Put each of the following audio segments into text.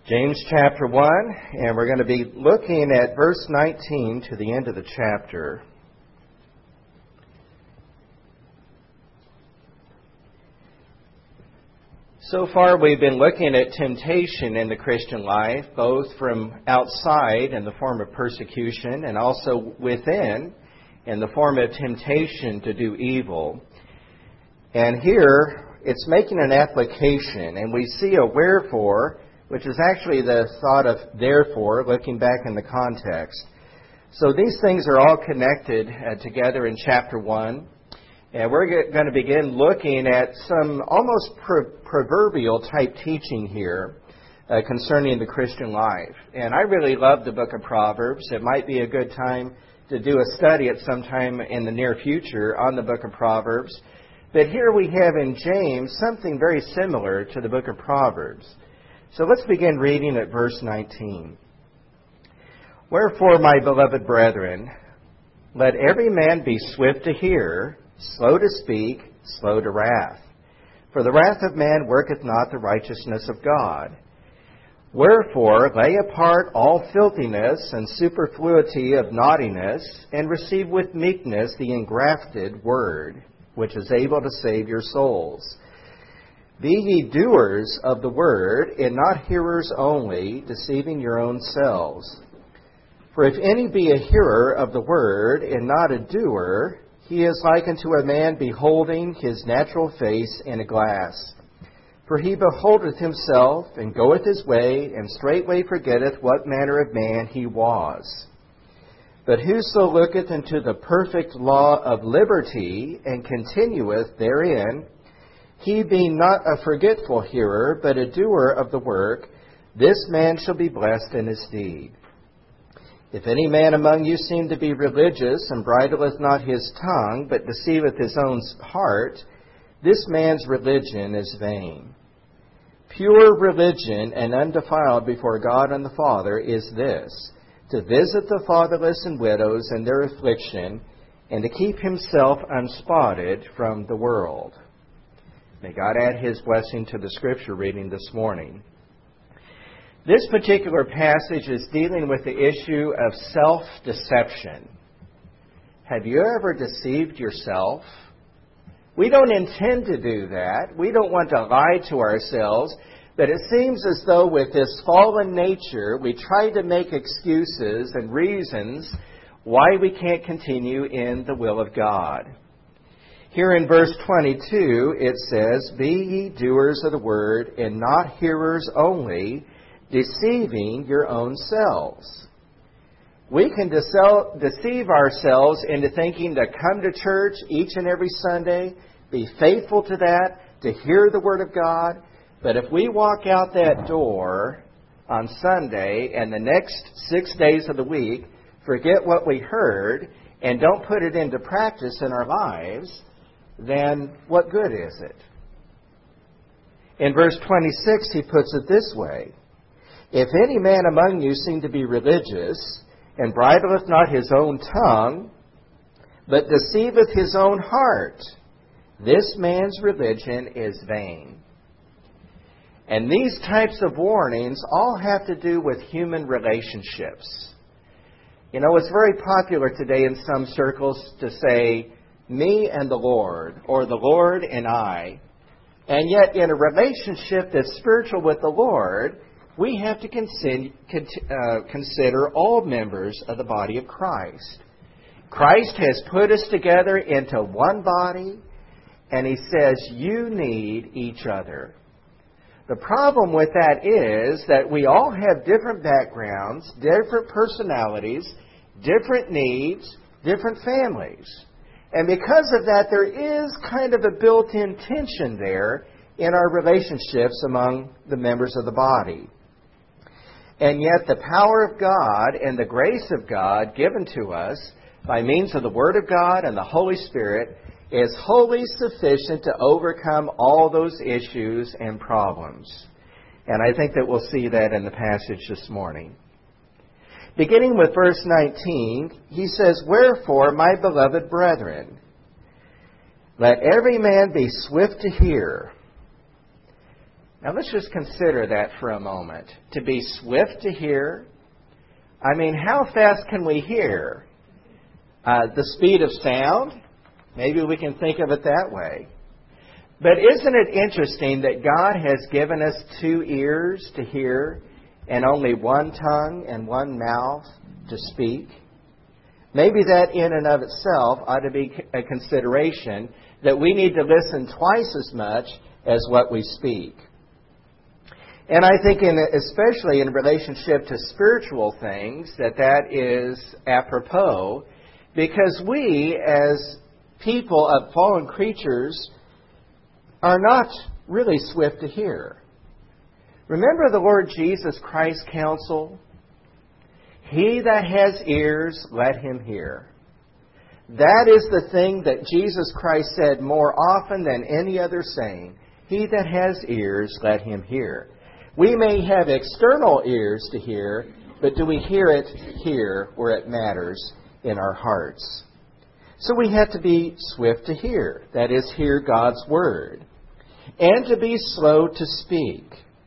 James chapter 1, and we're going to be looking at verse 19 to the end of the chapter. So far we've been looking at temptation in the Christian life, both from outside in the form of persecution and also within in the form of temptation to do evil. And here it's making an application, and we see a wherefore, which is actually the thought of therefore, looking back in the context. So these things are all connected together in chapter 1. And we're going to begin looking at some almost proverbial type teaching here concerning the Christian life. And I really love the book of Proverbs. It might be a good time to do a study at some time in the near future on the book of Proverbs. But here we have in James something very similar to the book of Proverbs. So let's begin reading at verse 19. Wherefore, my beloved brethren, let every man be swift to hear, slow to speak, slow to wrath. For the wrath of man worketh not the righteousness of God. Wherefore, lay apart all filthiness and superfluity of naughtiness, and receive with meekness the engrafted word, which is able to save your souls. Be ye doers of the word, and not hearers only, deceiving your own selves. For if any be a hearer of the word, and not a doer, he is like unto a man beholding his natural face in a glass. For he beholdeth himself, and goeth his way, and straightway forgetteth what manner of man he was. But whoso looketh into the perfect law of liberty, and continueth therein, he being not a forgetful hearer, but a doer of the work, this man shall be blessed in his deed. If any man among you seem to be religious, and bridleth not his tongue, but deceiveth his own heart, this man's religion is vain. Pure religion and undefiled before God and the Father is this, to visit the fatherless and widows in their affliction, and to keep himself unspotted from the world. May God add His blessing to the Scripture reading this morning. This particular passage is dealing with the issue of self-deception. Have you ever deceived yourself? We don't intend to do that. We don't want to lie to ourselves. But it seems as though with this fallen nature, we try to make excuses and reasons why we can't continue in the will of God. Here in verse 22, it says, Be ye doers of the word, and not hearers only, deceiving your own selves. We can deceive ourselves into thinking to come to church each and every Sunday, be faithful to that, to hear the Word of God. But if we walk out that door on Sunday and the next 6 days of the week, forget what we heard and don't put it into practice in our lives, then what good is it? In verse 26, he puts it this way, If any man among you seem to be religious, and bridleth not his own tongue, but deceiveth his own heart, this man's religion is vain. And these types of warnings all have to do with human relationships. You know, it's very popular today in some circles to say, me and the Lord, or the Lord and I. And yet in a relationship that's spiritual with the Lord, we have to consider all members of the body of Christ. Christ has put us together into one body, and He says, you need each other. The problem with that is that we all have different backgrounds, different personalities, different needs, different families. And because of that, there is kind of a built-in tension there in our relationships among the members of the body. And yet the power of God and the grace of God given to us by means of the Word of God and the Holy Spirit is wholly sufficient to overcome all those issues and problems. And I think that we'll see that in the passage this morning. Beginning with verse 19, he says, Wherefore, my beloved brethren, let every man be swift to hear. Now let's just consider that for a moment. To be swift to hear. I mean, how fast can we hear? The speed of sound? Maybe we can think of it that way. But isn't it interesting that God has given us 2 ears to hear and only 1 tongue and 1 mouth to speak? Maybe that in and of itself ought to be a consideration that we need to listen twice as much as what we speak. And I think especially in relationship to spiritual things that is apropos, because we as people of fallen creatures are not really swift to hear. Remember the Lord Jesus Christ's counsel? He that has ears, let him hear. That is the thing that Jesus Christ said more often than any other saying. He that has ears, let him hear. We may have external ears to hear, but do we hear it here where it matters in our hearts? So we have to be swift to hear. That is, hear God's Word. And to be slow to speak.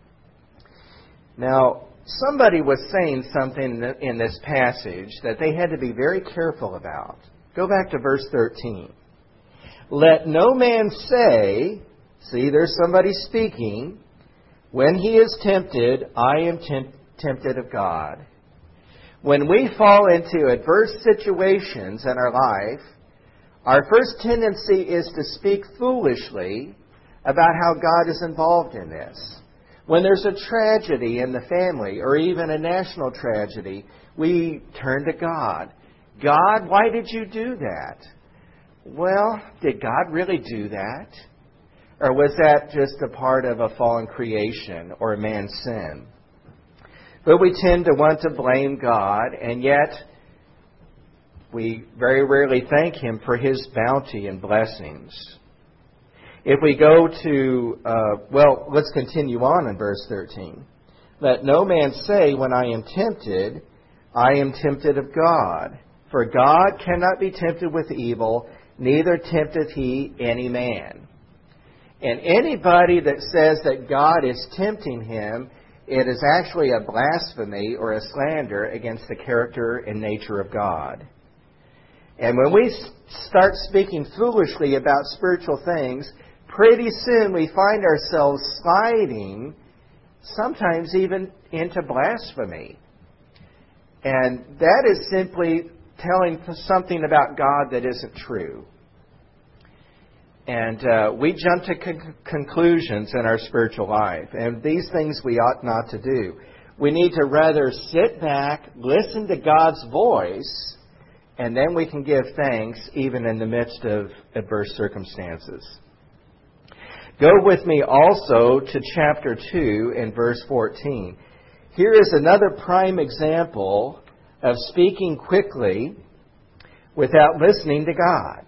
Now, somebody was saying something in this passage that they had to be very careful about. Go back to verse 13. Let no man say, see, there's somebody speaking, when he is tempted, I am tempted of God. When we fall into adverse situations in our life, our first tendency is to speak foolishly about how God is involved in this. When there's a tragedy in the family or even a national tragedy, we turn to God. God, why did you do that? Well, did God really do that? Or was that just a part of a fallen creation or a man's sin? But we tend to want to blame God, and yet we very rarely thank Him for His bounty and blessings. If we go to, let's continue on in verse 13. Let no man say, when I am tempted of God. For God cannot be tempted with evil, neither tempteth He any man. And anybody that says that God is tempting him, it is actually a blasphemy or a slander against the character and nature of God. And when we start speaking foolishly about spiritual things, pretty soon we find ourselves sliding, sometimes even into blasphemy. And that is simply telling something about God that isn't true. And we jump to conclusions in our spiritual life. And these things we ought not to do. We need to rather sit back, listen to God's voice, and then we can give thanks even in the midst of adverse circumstances. Go with me also to chapter 2 and verse 14. Here is another prime example of speaking quickly without listening to God.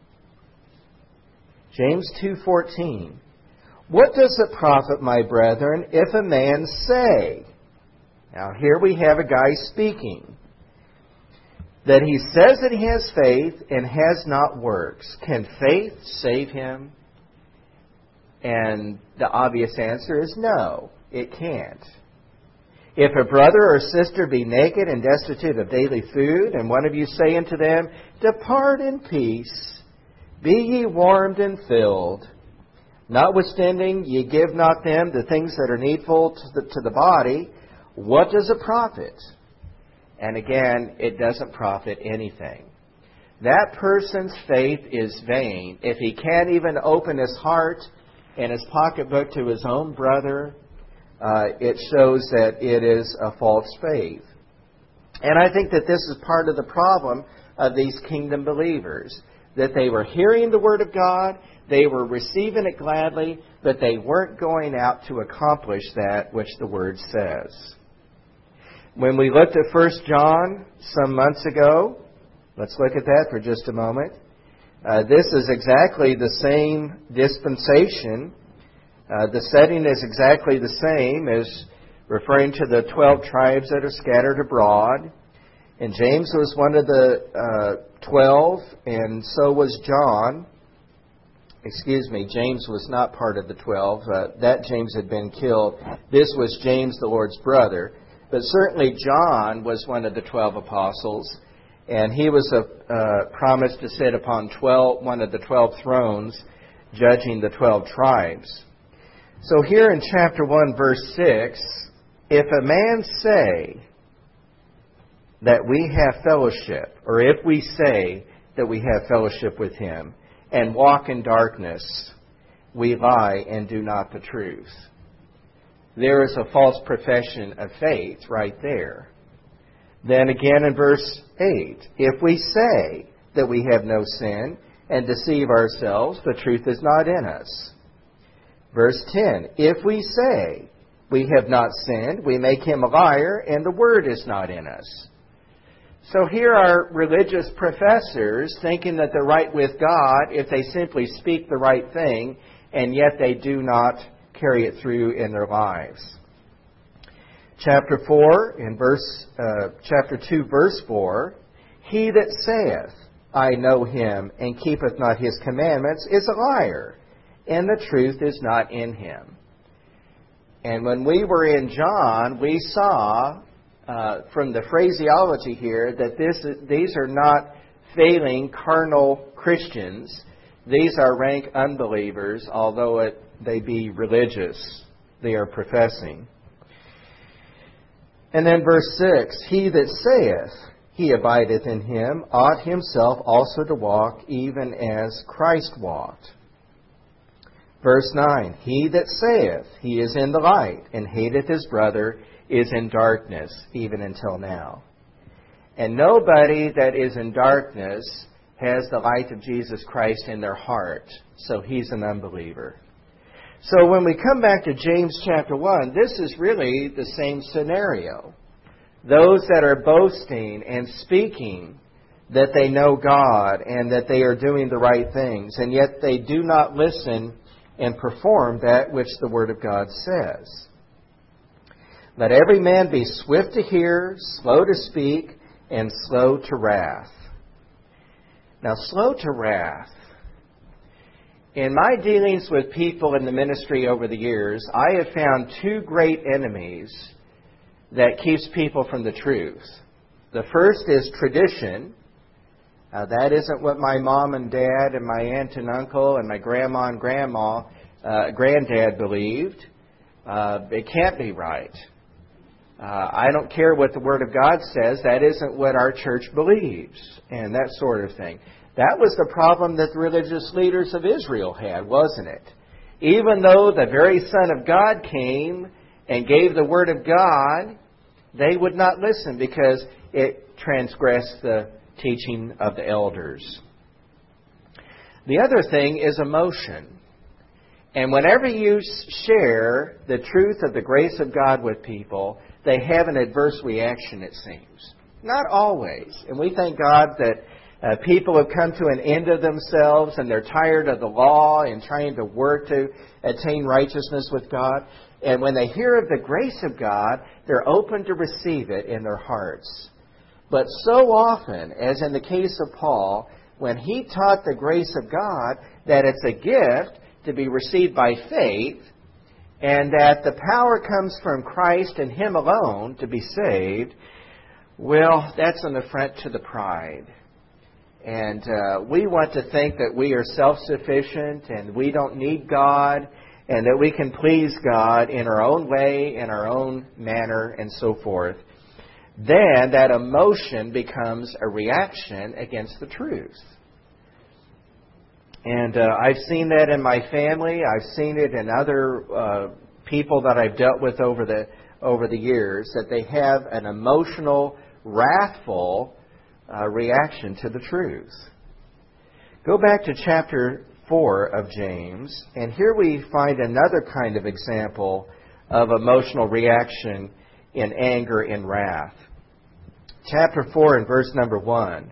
James 2:14. What does it profit, my brethren, if a man say? Now here we have a guy speaking. That he says that he has faith and has not works. Can faith save him? And the obvious answer is no, it can't. If a brother or sister be naked and destitute of daily food, and one of you say unto them, Depart in peace, be ye warmed and filled, notwithstanding ye give not them the things that are needful to the body, what does it profit? And again, it doesn't profit anything. That person's faith is vain. If he can't even open his heart and his pocketbook to his own brother, it shows that it is a false faith. And I think that this is part of the problem of these kingdom believers. That they were hearing the Word of God, they were receiving it gladly, but they weren't going out to accomplish that which the Word says. When we looked at 1 John some months ago, let's look at that for just a moment. This is exactly the same dispensation. The setting is exactly the same as referring to the 12 tribes that are scattered abroad. And James was one of the 12, and so was John. James was not part of the 12. That James had been killed. This was James, the Lord's brother. But certainly John was one of the 12 apostles, and he was promised to sit upon one of the 12 thrones, judging the 12 tribes. So here in chapter 1, verse 6, if a man say that we have fellowship, or if we say that we have fellowship with him, and walk in darkness, we lie and do not the truth. There is a false profession of faith right there. Then again in verse 8, if we say that we have no sin and deceive ourselves, the truth is not in us. Verse 10, if we say we have not sinned, we make him a liar, and the word is not in us. So here are religious professors thinking that they're right with God if they simply speak the right thing, and yet they do not carry it through in their lives. Chapter 2, verse 4, he that saith, I know him, and keepeth not his commandments, is a liar, and the truth is not in him. And when we were in John, we saw from the phraseology here that these are not failing carnal Christians. These are rank unbelievers, although they be religious. They are professing. And then verse 6, he that saith he abideth in him ought himself also to walk even as Christ walked. Verse 9, he that saith he is in the light and hateth his brother is in darkness, even until now. And nobody that is in darkness has the light of Jesus Christ in their heart, so he's an unbeliever. So when we come back to James chapter 1, this is really the same scenario. Those that are boasting and speaking that they know God and that they are doing the right things, and yet they do not listen and perform that which the Word of God says. Let every man be swift to hear, slow to speak, and slow to wrath. Now, slow to wrath. In my dealings with people in the ministry over the years, I have found two great enemies that keeps people from the truth. The first is tradition. That isn't what my mom and dad and my aunt and uncle and my grandma and granddad believed. It can't be right. I don't care what the Word of God says. That isn't what our church believes, and that sort of thing. That was the problem that the religious leaders of Israel had, wasn't it? Even though the very Son of God came and gave the Word of God, they would not listen because it transgressed the teaching of the elders. The other thing is emotion. And whenever you share the truth of the grace of God with people, they have an adverse reaction, it seems. Not always. And we thank God that people have come to an end of themselves and they're tired of the law and trying to work to attain righteousness with God. And when they hear of the grace of God, they're open to receive it in their hearts. But so often, as in the case of Paul, when he taught the grace of God, that it's a gift to be received by faith, and that the power comes from Christ and Him alone to be saved, well, that's an affront to the pride. And we want to think that we are self-sufficient and we don't need God and that we can please God in our own way, in our own manner, and so forth. Then that emotion becomes a reaction against the truth. And I've seen that in my family. I've seen it in other people that I've dealt with over the years, that they have an emotional, wrathful reaction to the truth. Go back to chapter 4 of James, and here we find another kind of example of emotional reaction in anger and wrath. Chapter 4 and verse number 1.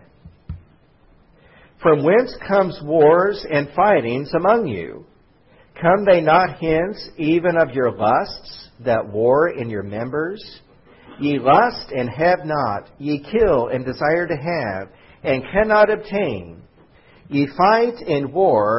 From whence comes wars and fightings among you? Come they not hence even of your lusts that war in your members? Ye lust and have not, ye kill and desire to have, and cannot obtain. Ye fight and war,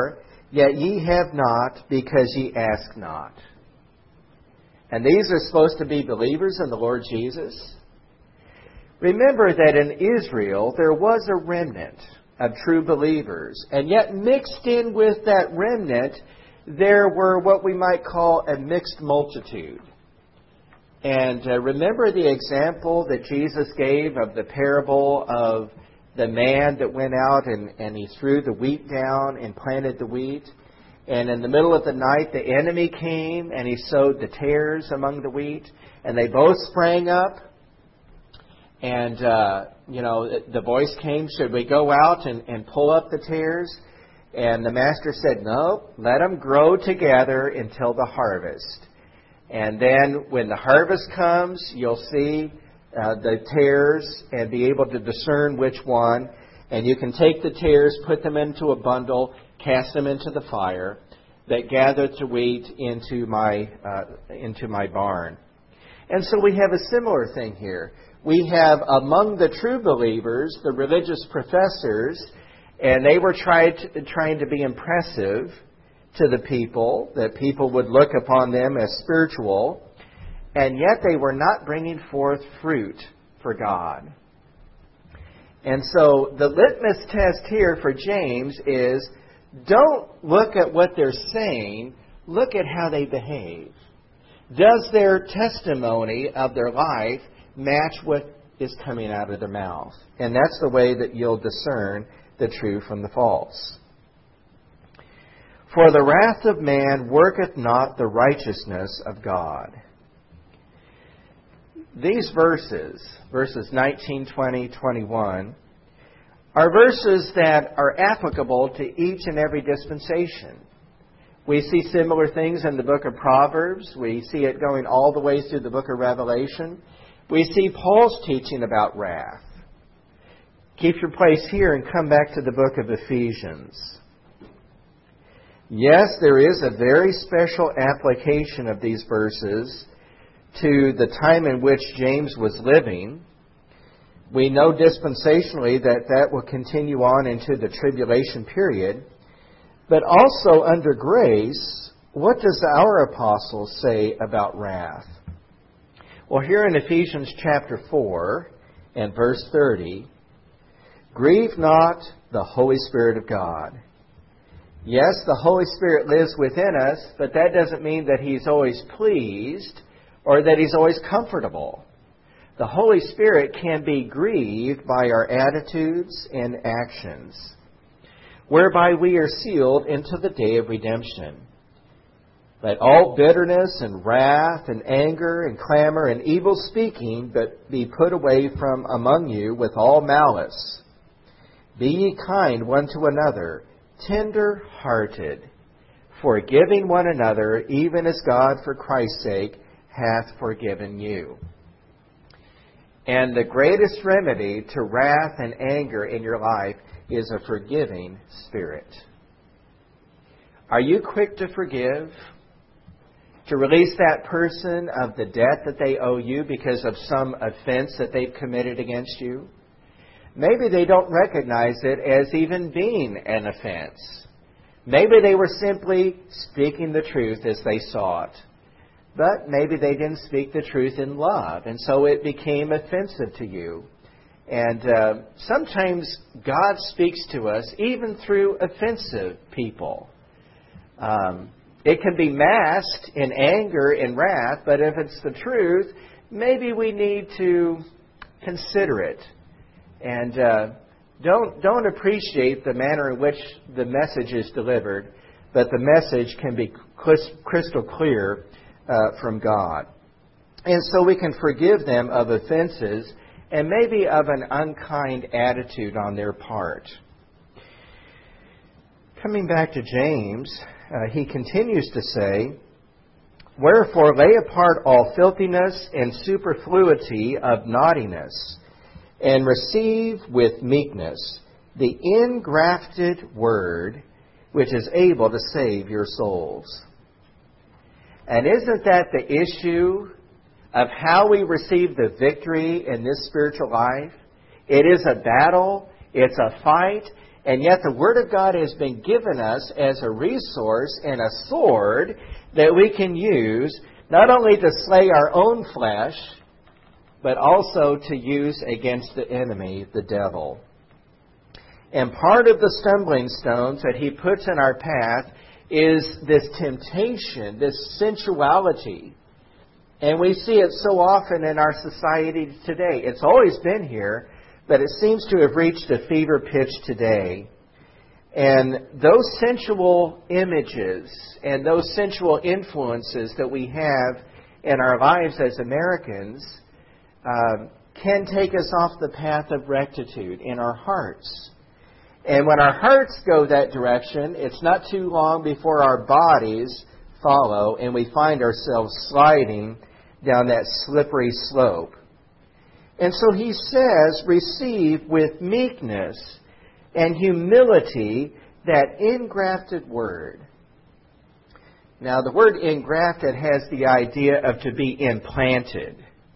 yet ye have not, because ye ask not. And these are supposed to be believers in the Lord Jesus. Remember that in Israel there was a remnant of true believers, and yet mixed in with that remnant there were what we might call a mixed multitude. And remember the example that Jesus gave of the parable of the man that went out and he threw the wheat down and planted the wheat. And in the middle of the night, the enemy came and he sowed the tares among the wheat. And they both sprang up. And, the voice came, should we go out and pull up the tares? And the master said, no, let them grow together until the harvest. And then when the harvest comes, you'll see the tares and be able to discern which one. And you can take the tares, put them into a bundle, cast them into the fire, that gathered the wheat into my barn. And so we have a similar thing here. We have among the true believers, the religious professors, and they were trying to be impressive to the people, that people would look upon them as spiritual, and yet they were not bringing forth fruit for God. And so the litmus test here for James is, don't look at what they're saying, look at how they behave. Does their testimony of their life match what is coming out of their mouth? And that's the way that you'll discern the true from the false. For the wrath of man worketh not the righteousness of God. These verses 19, 20, 21, are verses that are applicable to each and every dispensation. We see similar things in the book of Proverbs. We see it going all the way through the book of Revelation. We see Paul's teaching about wrath. Keep your place here and come back to the book of Ephesians. Yes, there is a very special application of these verses to the time in which James was living. We know dispensationally that will continue on into the tribulation period. But also under grace, what does our apostle say about wrath? Well, here in Ephesians chapter 4 and verse 30, grieve not the Holy Spirit of God. Yes, the Holy Spirit lives within us, but that doesn't mean that He's always pleased or that He's always comfortable. The Holy Spirit can be grieved by our attitudes and actions, whereby we are sealed into the day of redemption. Let all bitterness and wrath and anger and clamor and evil speaking but be put away from among you with all malice. Be ye kind one to another, tender-hearted, forgiving one another, even as God for Christ's sake hath forgiven you. And the greatest remedy to wrath and anger in your life is a forgiving spirit. Are you quick to forgive? To release that person of the debt that they owe you because of some offense that they've committed against you? Maybe they don't recognize it as even being an offense. Maybe they were simply speaking the truth as they saw it. But maybe they didn't speak the truth in love, and so it became offensive to you. And sometimes God speaks to us even through offensive people. It can be masked in anger and wrath, but if it's the truth, maybe we need to consider it. And don't appreciate the manner in which the message is delivered, but the message can be crystal clear from God. And so we can forgive them of offenses and maybe of an unkind attitude on their part. Coming back to James, he continues to say, wherefore lay apart all filthiness and superfluity of naughtiness, and receive with meekness the engrafted word, which is able to save your souls. And isn't that the issue of how we receive the victory in this spiritual life? It is a battle. It's a fight. And yet the Word of God has been given us as a resource and a sword that we can use not only to slay our own flesh, but also to use against the enemy, the devil. And part of the stumbling stones that he puts in our path is this temptation, this sensuality. And we see it so often in our society today. It's always been here, but it seems to have reached a fever pitch today. And those sensual images and those sensual influences that we have in our lives as Americans can take us off the path of rectitude in our hearts. And when our hearts go that direction, it's not too long before our bodies follow and we find ourselves sliding down that slippery slope. And so he says, receive with meekness and humility that engrafted word. Now, the word engrafted has the idea of to be implanted.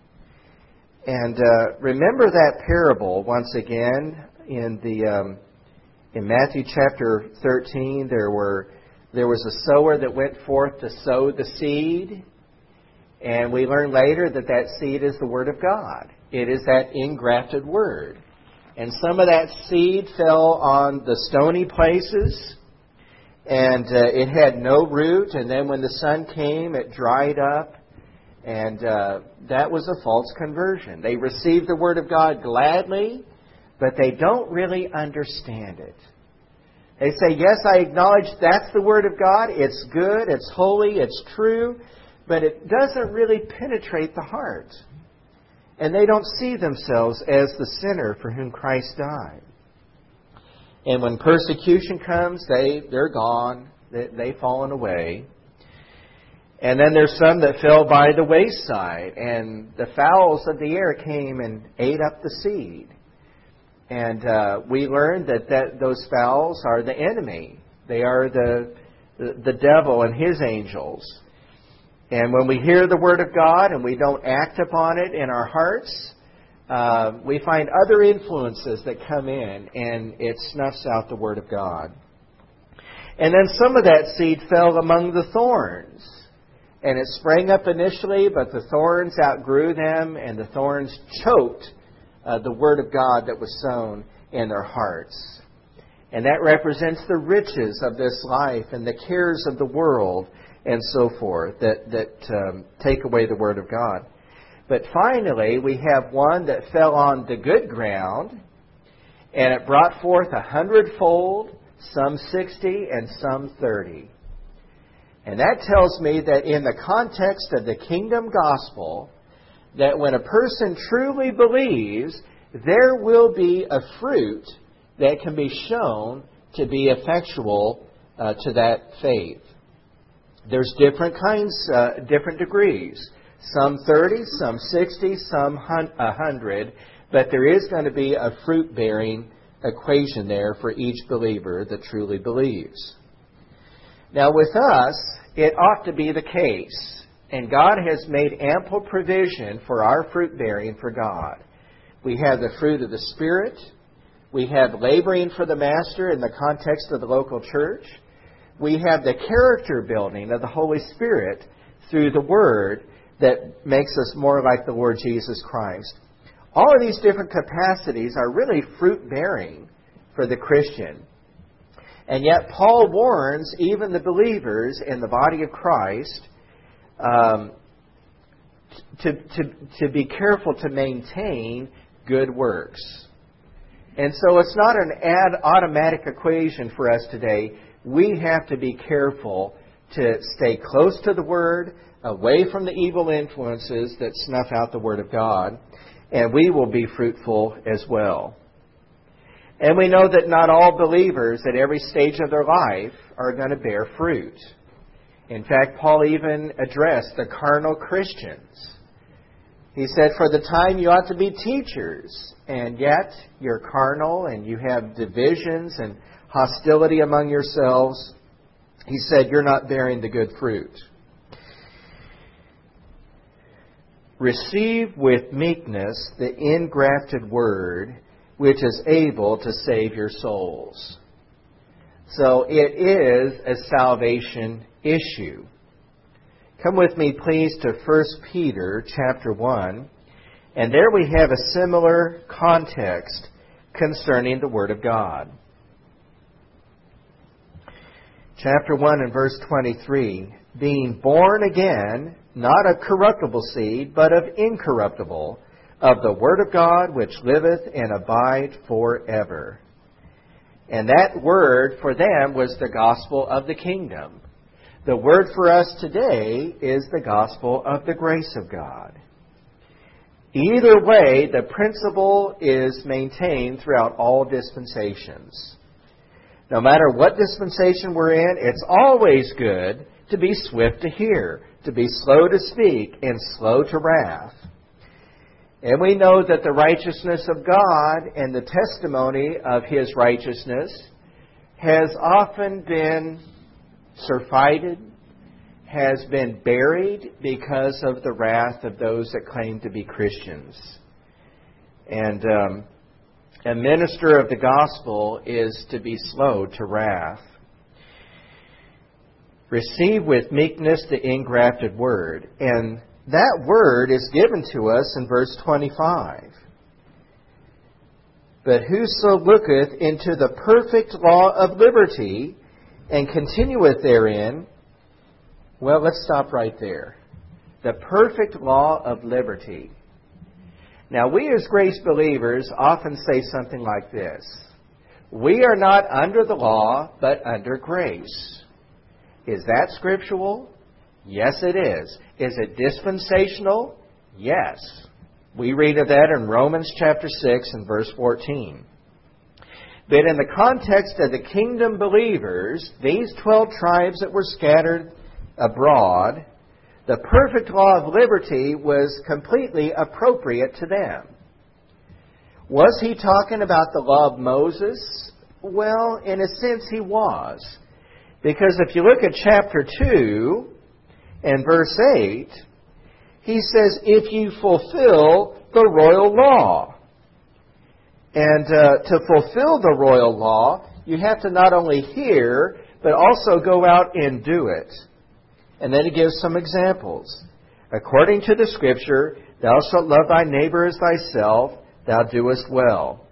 And remember that parable once again in Matthew chapter 13. There was a sower that went forth to sow the seed. And we learn later that that seed is the Word of God. It is that engrafted Word. And some of that seed fell on the stony places, and it had no root. And then when the sun came, it dried up. And that was a false conversion. They received the Word of God gladly, but they don't really understand it. They say, yes, I acknowledge that's the Word of God. It's good, it's holy, it's true. But it doesn't really penetrate the heart. And they don't see themselves as the sinner for whom Christ died. And when persecution comes, they're gone. They've fallen away. And then there's some that fell by the wayside. And the fowls of the air came and ate up the seed. And we learned that those fowls are the enemy. They are the devil and his angels. And when we hear the Word of God and we don't act upon it in our hearts, we find other influences that come in and it snuffs out the Word of God. And then some of that seed fell among the thorns. And it sprang up initially, but the thorns outgrew them and the thorns choked the Word of God that was sown in their hearts. And that represents the riches of this life and the cares of the world and so forth, that take away the Word of God. But finally, we have one that fell on the good ground, and it brought forth 100-fold, some 60, and some 30. And that tells me that in the context of the kingdom gospel, that when a person truly believes, there will be a fruit that can be shown to be effectual to that faith. There's different kinds, different degrees. Some 30, some 60, some 100. But there is going to be a fruit-bearing equation there for each believer that truly believes. Now with us, it ought to be the case. And God has made ample provision for our fruit-bearing for God. We have the fruit of the Spirit. We have laboring for the Master in the context of the local church. We have the character building of the Holy Spirit through the Word that makes us more like the Lord Jesus Christ. All of these different capacities are really fruit-bearing for the Christian. And yet Paul warns even the believers in the body of Christ to be careful to maintain good works. And so it's not an automatic equation for us today. We have to be careful to stay close to the Word, away from the evil influences that snuff out the Word of God, and we will be fruitful as well. And we know that not all believers at every stage of their life are going to bear fruit. In fact, Paul even addressed the carnal Christians. He said, for the time you ought to be teachers, and yet you're carnal and you have divisions and hostility among yourselves. He said, you're not bearing the good fruit. Receive with meekness the engrafted word which is able to save your souls. So it is a salvation issue. Come with me, please, to 1 Peter chapter 1. And there we have a similar context concerning the Word of God. Chapter 1 and verse 23, being born again, not of corruptible seed, but of incorruptible, of the Word of God, which liveth and abide forever. And that word for them was the gospel of the kingdom. The word for us today is the gospel of the grace of God. Either way, the principle is maintained throughout all dispensations. No matter what dispensation we're in, it's always good to be swift to hear, to be slow to speak, and slow to wrath. And we know that the righteousness of God and the testimony of His righteousness has often been surfeited, has been buried because of the wrath of those that claim to be Christians. And a minister of the gospel is to be slow to wrath. Receive with meekness the engrafted word. And that word is given to us in verse 25. But whoso looketh into the perfect law of liberty and continueth therein, well, let's stop right there. The perfect law of liberty. Now, we as grace believers often say something like this. We are not under the law, but under grace. Is that scriptural? Yes, it is. Is it dispensational? Yes. We read of that in Romans chapter 6 and verse 14. But in the context of the kingdom believers, these 12 tribes that were scattered abroad, the perfect law of liberty was completely appropriate to them. Was he talking about the law of Moses? Well, in a sense he was. Because if you look at chapter 2 and verse 8, he says, if you fulfill the royal law. And to fulfill the royal law, you have to not only hear, but also go out and do it. And then he gives some examples. According to the Scripture, thou shalt love thy neighbor as thyself, thou doest well.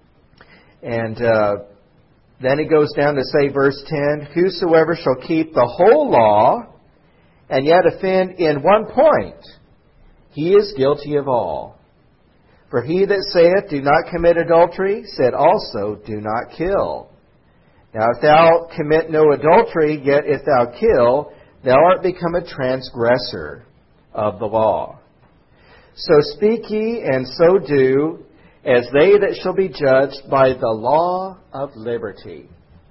And then he goes down to say, verse 10, whosoever shall keep the whole law, and yet offend in one point, he is guilty of all. For he that saith, do not commit adultery, said also, do not kill. Now if thou commit no adultery, yet if thou kill, thou art become a transgressor of the law. So speak ye, and so do, as they that shall be judged by the law of liberty.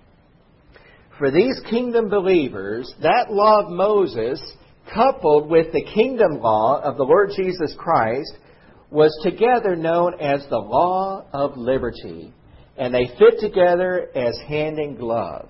For these kingdom believers, that law of Moses, coupled with the kingdom law of the Lord Jesus Christ, was together known as the law of liberty. And they fit together as hand in glove.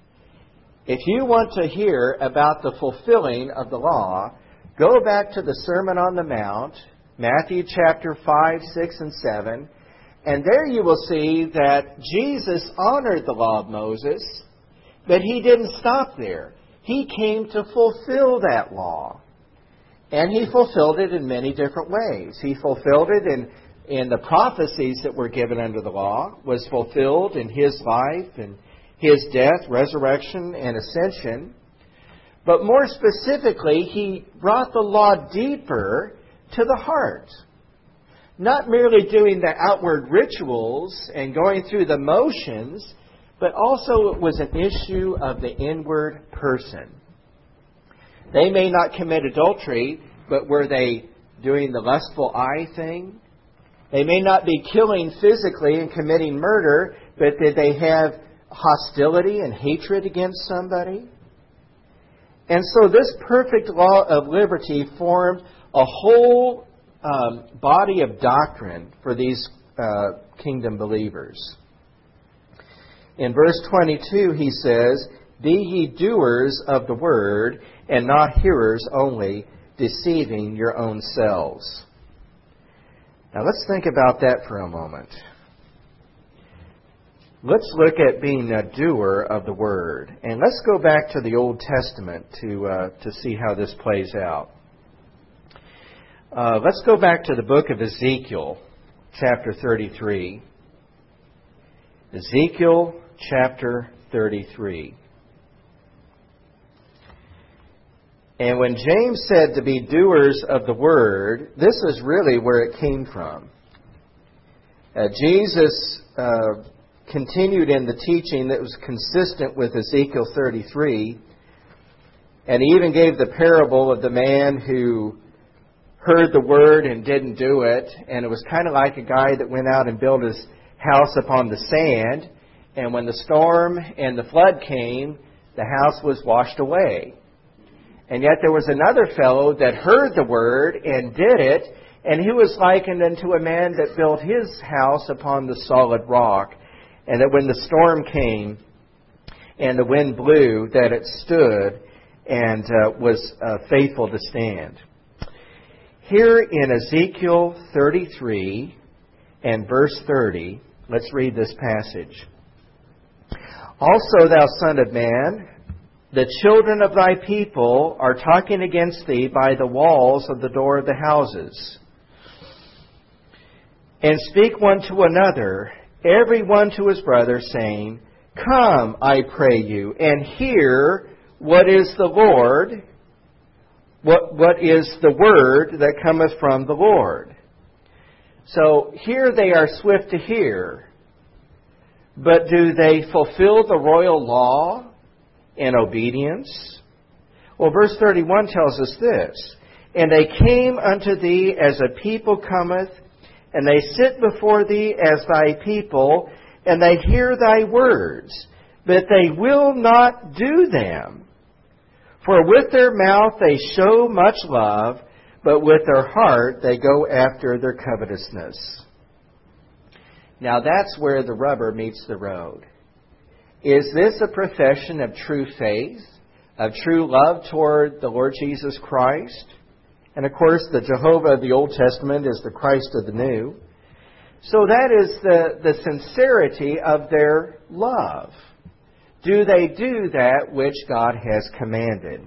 If you want to hear about the fulfilling of the law, go back to the Sermon on the Mount, Matthew chapter 5, 6, and 7, and there you will see that Jesus honored the law of Moses, but He didn't stop there. He came to fulfill that law. And He fulfilled it in many different ways. He fulfilled it in the prophecies that were given under the law, was fulfilled in His life and His death, resurrection, and ascension. But more specifically, He brought the law deeper to the heart. Not merely doing the outward rituals and going through the motions, but also it was an issue of the inward person. They may not commit adultery, but were they doing the lustful eye thing? They may not be killing physically and committing murder, but did they have hostility and hatred against somebody? And so this perfect law of liberty formed a whole body of doctrine for these kingdom believers. In verse 22 he says, be ye doers of the word, and not hearers only, deceiving your own selves. Now let's think about that for a moment. let's look at being a doer of the Word. And let's go back to the Old Testament to see how this plays out. Let's go back to the book of Ezekiel, chapter 33. Ezekiel, chapter 33. And when James said to be doers of the Word, this is really where it came from. Jesus continued in the teaching that was consistent with Ezekiel 33, and he even gave the parable of the man who heard the Word and didn't do it, and it was kind of like a guy that went out and built his house upon the sand, and when the storm and the flood came, the house was washed away. And yet there was another fellow that heard the Word and did it, and he was likened unto a man that built his house upon the solid rock, and that when the storm came and the wind blew, that it stood and was faithful to stand. Here in Ezekiel 33 and verse 30, let's read this passage. Also, thou son of man, the children of thy people are talking against thee by the walls of the door of the houses. And speak one to another, every one to his brother, saying, Come, I pray you, and hear what is the Lord, what is the word that cometh from the Lord. So here they are swift to hear, but do they fulfill the royal law in obedience? Well, verse 31 tells us this, And they came unto thee as a people cometh, and they sit before thee as thy people, and they hear thy words, but they will not do them. For with their mouth they show much love, but with their heart they go after their covetousness. Now that's where the rubber meets the road. Is this a profession of true faith, of true love toward the Lord Jesus Christ? And of course, the Jehovah of the Old Testament is the Christ of the New. So that is the sincerity of their love. Do they do that which God has commanded?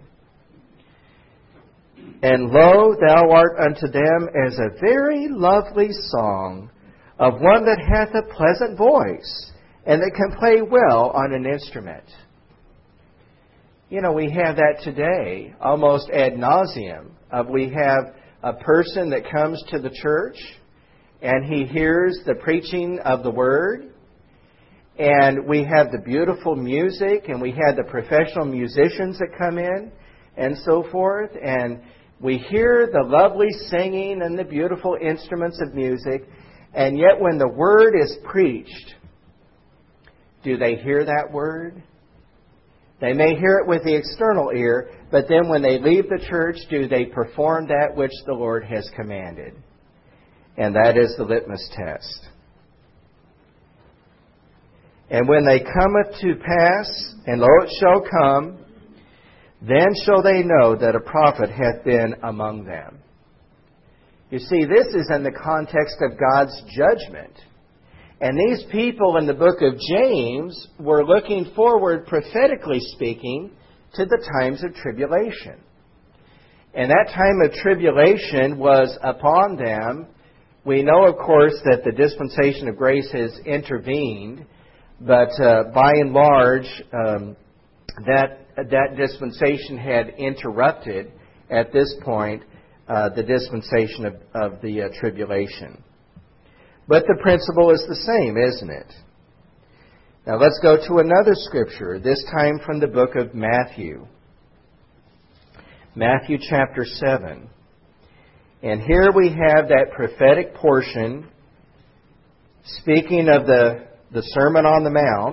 And lo, thou art unto them as a very lovely song of one that hath a pleasant voice, and that can play well on an instrument. You know, we have that today, almost ad nauseum. We have a person that comes to the church, and he hears the preaching of the Word, and we have the beautiful music, and we have the professional musicians that come in, and so forth, and we hear the lovely singing and the beautiful instruments of music, and yet when the Word is preached, do they hear that Word? They may hear it with the external ear, but then when they leave the church, do they perform that which the Lord has commanded? And that is the litmus test. And when they cometh to pass, and lo, it shall come, then shall they know that a prophet hath been among them. You see, this is in the context of God's judgment. And these people in the book of James were looking forward, prophetically speaking, to the times of tribulation. And that time of tribulation was upon them. We know, of course, that the dispensation of grace has intervened, but by and large, that dispensation had interrupted at this point the dispensation of the tribulation. But the principle is the same, isn't it? Now let's go to another scripture, this time from the book of Matthew. Matthew chapter 7. And here we have that prophetic portion speaking of the Sermon on the Mount.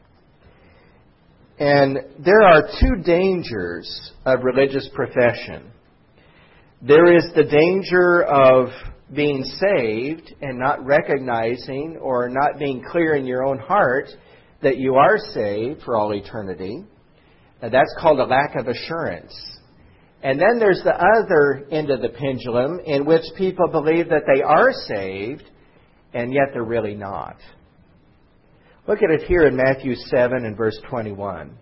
And there are two dangers of religious profession. There is the danger of being saved and not recognizing or not being clear in your own heart that you are saved for all eternity. Now, that's called a lack of assurance. And then there's the other end of the pendulum in which people believe that they are saved and yet they're really not. Look at it here in Matthew 7 and verse 21.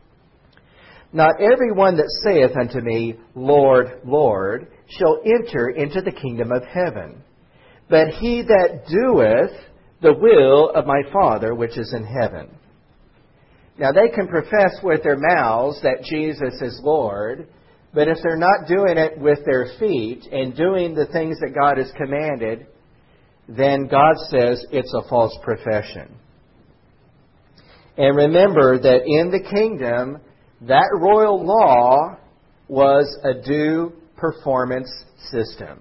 Not every one that saith unto me, Lord, Lord, shall enter into the kingdom of heaven, but he that doeth the will of my Father which is in heaven. Now they can profess with their mouths that Jesus is Lord, but if they're not doing it with their feet and doing the things that God has commanded, then God says it's a false profession. And remember that in the kingdom, that royal law was a due performance system.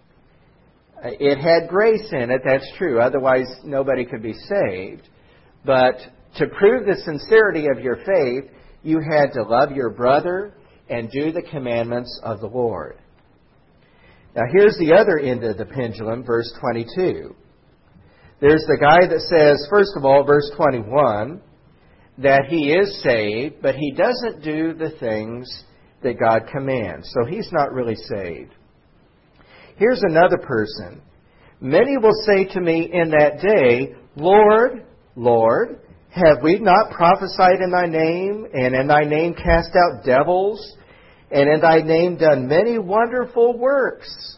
It had grace in it, that's true. Otherwise, nobody could be saved. But to prove the sincerity of your faith, you had to love your brother and do the commandments of the Lord. Now, here's the other end of the pendulum, verse 22. There's the guy that says, first of all, verse 21, that he is saved, but he doesn't do the things that God commands. So he's not really saved. Here's another person. Many will say to me in that day, Lord, Lord, have we not prophesied in thy name, and in thy name cast out devils, and in thy name done many wonderful works?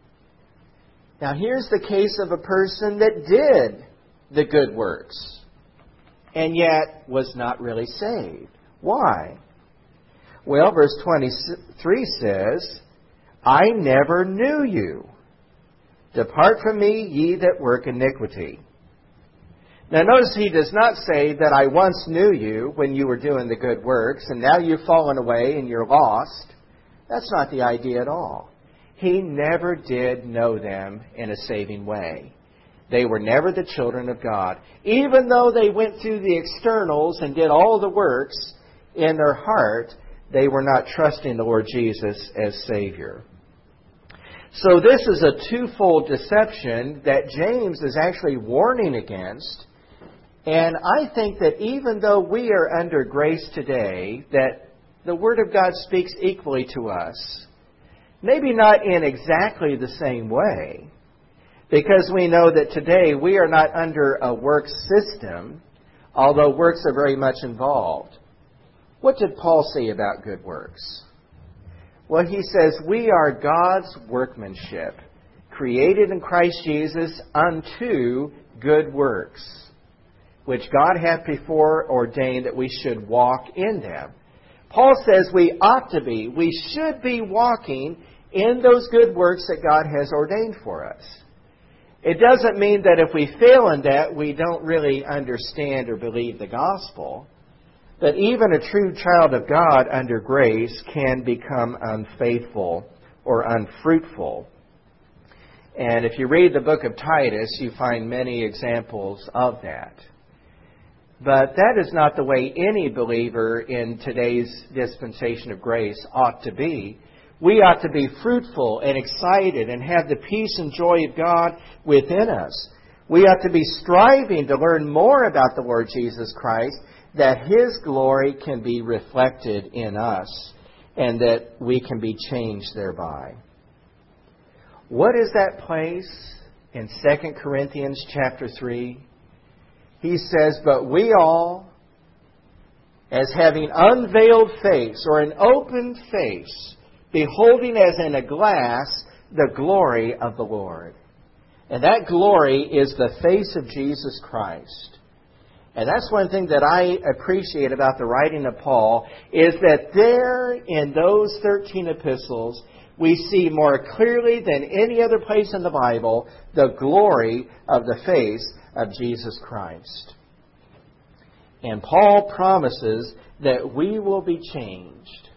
Now here's the case of a person that did the good works, and yet was not really saved. Why? Well, verse 23 says, I never knew you. Depart from me, ye that work iniquity. Now notice he does not say that I once knew you when you were doing the good works, and now you've fallen away and you're lost. That's not the idea at all. He never did know them in a saving way. They were never the children of God. Even though they went through the externals and did all the works, in their heart, they were not trusting the Lord Jesus as Savior. So this is a twofold deception that James is actually warning against. And I think that even though we are under grace today, that the Word of God speaks equally to us. Maybe not in exactly the same way, because we know that today we are not under a work system, although works are very much involved. What did Paul say about good works? Well, he says, we are God's workmanship, created in Christ Jesus unto good works, which God hath before ordained that we should walk in them. Paul says we ought to be, we should be walking in those good works that God has ordained for us. It doesn't mean that if we fail in that, we don't really understand or believe the gospel. But even a true child of God under grace can become unfaithful or unfruitful. And if you read the book of Titus, you find many examples of that. But that is not the way any believer in today's dispensation of grace ought to be. We ought to be fruitful and excited and have the peace and joy of God within us. We ought to be striving to learn more about the Lord Jesus Christ, that His glory can be reflected in us and that we can be changed thereby. What is that place in 2 Corinthians chapter 3? He says, but we all, as having unveiled face or an open face, beholding as in a glass the glory of the Lord. And that glory is the face of Jesus Christ. And that's one thing that I appreciate about the writing of Paul, is that there in those 13 epistles, we see more clearly than any other place in the Bible the glory of the face of Jesus Christ. And Paul promises that we will be changed.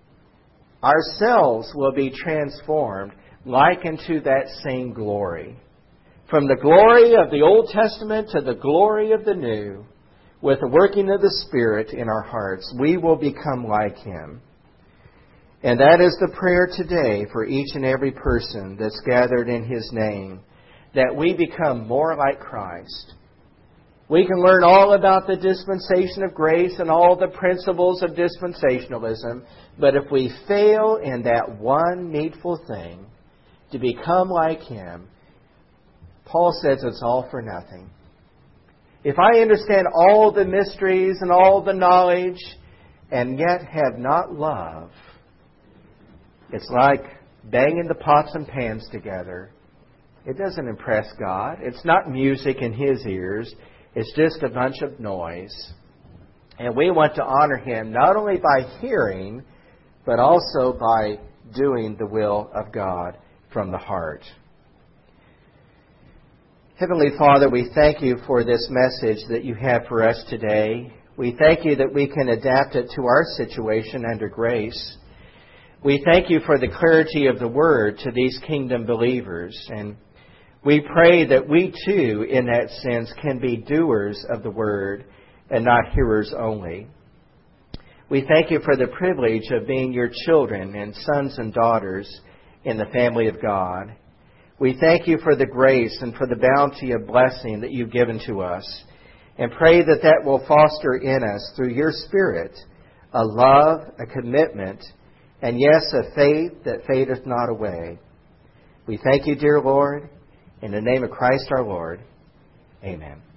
Ourselves will be transformed like unto that same glory. From the glory of the Old Testament to the glory of the New, with the working of the Spirit in our hearts, we will become like Him. And that is the prayer today for each and every person that's gathered in His name, that we become more like Christ. We can learn all about the dispensation of grace and all the principles of dispensationalism, but if we fail in that one needful thing, to become like Him, Paul says it's all for nothing. If I understand all the mysteries and all the knowledge and yet have not love, it's like banging the pots and pans together. It doesn't impress God. It's not music in His ears. It's just a bunch of noise. And we want to honor Him not only by hearing, but also by doing the will of God from the heart. Heavenly Father, we thank You for this message that You have for us today. We thank You that we can adapt it to our situation under grace. We thank You for the clarity of the Word to these kingdom believers. And we pray that we too, in that sense, can be doers of the Word and not hearers only. We thank You for the privilege of being Your children and sons and daughters in the family of God. We thank You for the grace and for the bounty of blessing that You've given to us, and pray that that will foster in us, through Your Spirit, a love, a commitment, and yes, a faith that fadeth not away. We thank You, dear Lord, in the name of Christ our Lord. Amen.